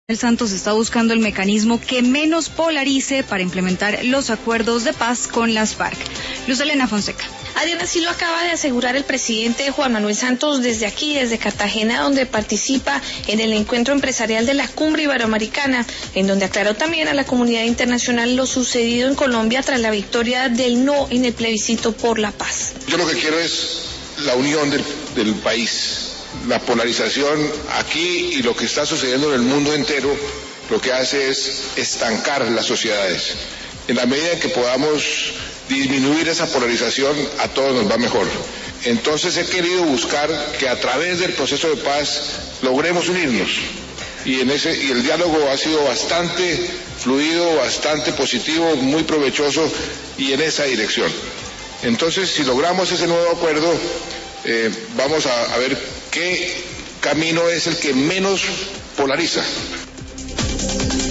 Santos está buscando el mecanismo que menos polarice para implementar los acuerdos de paz con las FARC. Luz Elena Fonseca. Adriana, así lo acaba de asegurar el presidente Juan Manuel Santos desde aquí, desde Cartagena, donde participa en el encuentro empresarial de la Cumbre Iberoamericana, en donde aclaró también a la comunidad internacional lo sucedido en Colombia tras la victoria del no en el plebiscito por la paz. Yo lo que quiero es la unión del país. La polarización aquí y lo que está sucediendo en el mundo entero lo que hace es estancar las sociedades. En la medida en que podamos disminuir esa polarización, a todos nos va mejor. Entonces he querido buscar que a través del proceso de paz logremos unirnos. Y el diálogo ha sido bastante fluido, bastante positivo, muy provechoso y en esa dirección. Entonces, si logramos ese nuevo acuerdo, vamos a ver qué camino es el que menos polariza.